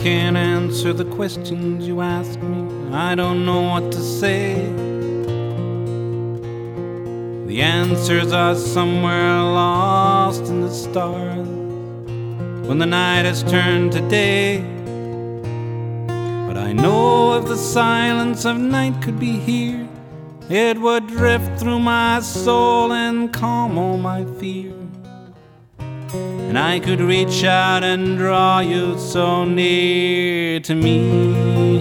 can't answer the questions you ask me. I don't know what to say. The answers are somewhere lost in the stars when the night has turned to day. But I know if the silence of night could be here, it would drift through my soul and calm all my fear. And I could reach out and draw you so near to me.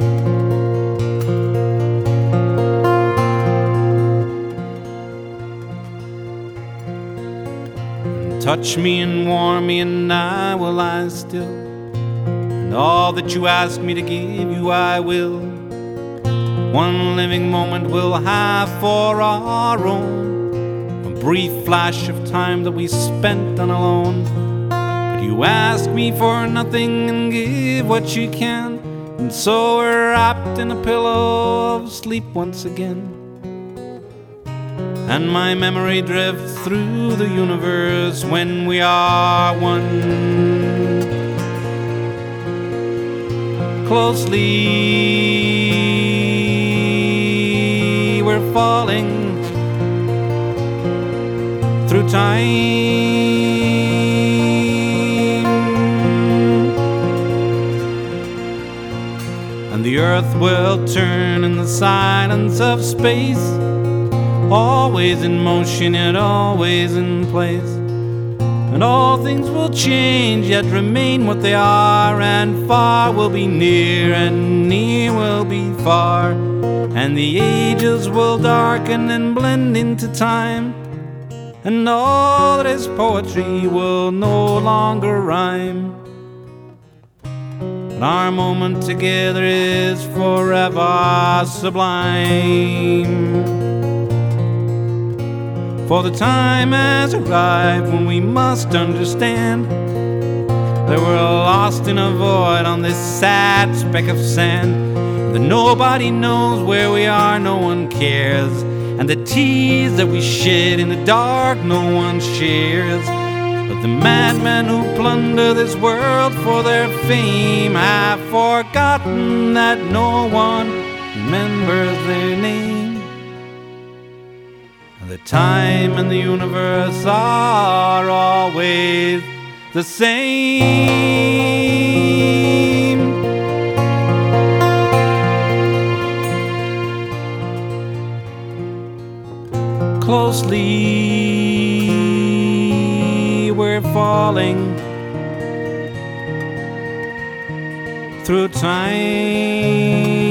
And touch me and warm me, and I will lie still. And all that you ask me to give you, I will. One living moment we'll have for our own, a brief flash of time that we spent on alone. But you ask me for nothing and give what you can, and so we're wrapped in a pillow of sleep once again. And my memory drifts through the universe when we are one. Closely we're falling through time, and the earth will turn in the silence of space, always in motion yet always in place. And all things will change yet remain what they are, and far will be near and near will be far, and the ages will darken and blend into time, and all that is poetry will no longer rhyme. But our moment together is forever sublime. For the time has arrived when we must understand that we're lost in a void on this sad speck of sand, that nobody knows where we are, no one cares, and the tears that we shed in the dark no one shares. But the madmen who plunder this world for their fame have forgotten that no one remembers their name. The time and the universe are always the same. Closely we're falling through time.